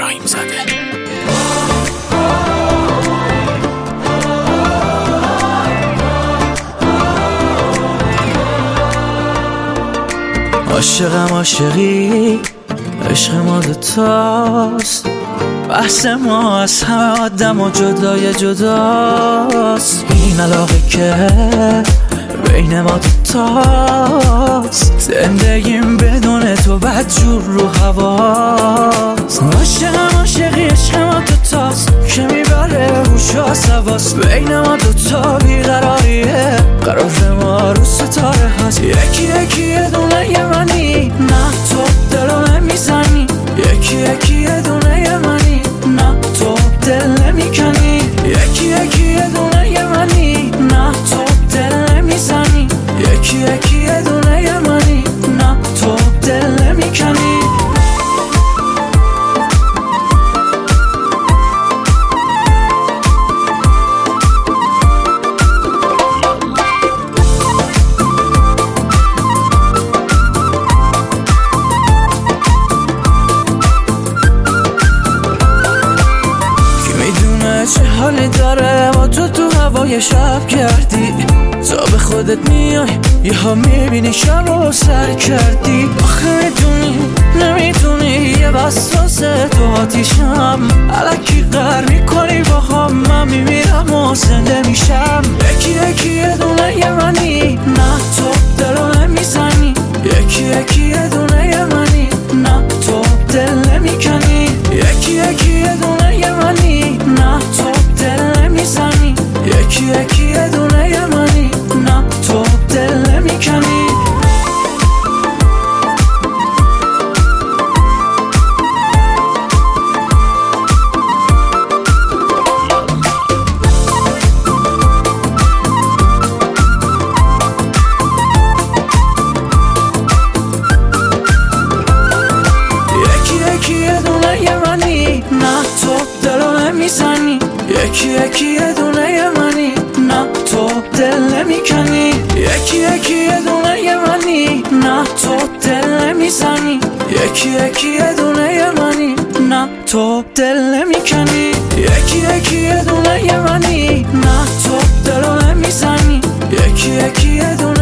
ابراهیم زاده. عاشقم عاشقی، عشق ما دوتاست، بحث ما از همه آدم و جدای جداست. این علاقه که بین ما دوتاست، زندگیم بدون تو بدجور رو هواست. عاشقم عاشقی، عشق ما دوتاست که میبره روش و سواست. بین ما دوتا بیقراریه، قرار ما رو ستاره هست. یکی یکی یه دونه یه منی، نه تو دلو نمیزنی. یکی یکی یه دونه یه منی، نه تو دل نمیکنی. یکی یکی یه دونه یه منی، نه تو دل نمیزنی. یکی یکی یه دونه یه منی، نه تو دل نمیکنی. چه حالی داره با تو هوای شب کردی. تا به خودت میای یه ها میبینی شب رو سر کردی. آخه میدونی نمیدونی یه وسوسه تو آتیشم. الکی قهر میکنی با هم، من میمیرم و زنده میشم. یکی یکی یه دونه یه منی، نه تو دلو نمیزنی. یکی یکی یه دونه یه منی، نه تو دل نمیکنی. یکی یکی یه دونه یه منی، نه تو دل نمیزنی. یکی یکی یه دونه یه منی، نه تو دل نمیکنی. یکی یکی یه دونه یه منی، نه تو دل نمیکنی. یکی یکی یه دونه یه منی، نه تو دل نمیزنی. یکی یکی یه دونه یه منی، نه تو دل نمیکنی. یکی یکی یه دونه یه منی، نه تو دلو نمیزنی. یکی یکی یه دونه